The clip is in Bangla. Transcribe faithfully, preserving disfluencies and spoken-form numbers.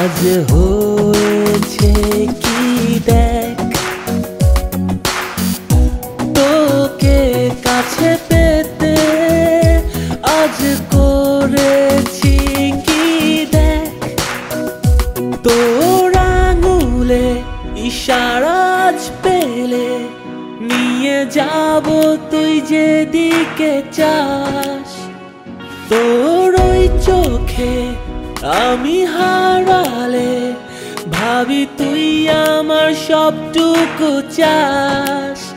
আজ হয়েছে কি দেখ, তোকে কাছে পেতে আজ করেছি কি দেখ। তোর আঙুলে ইশারা আজ পেলে নিয়ে যাব তুই যেদিকে চাস। তোর ওই চোখে আমি হারালে ভাবি তুই আমার সবটুকু চাস।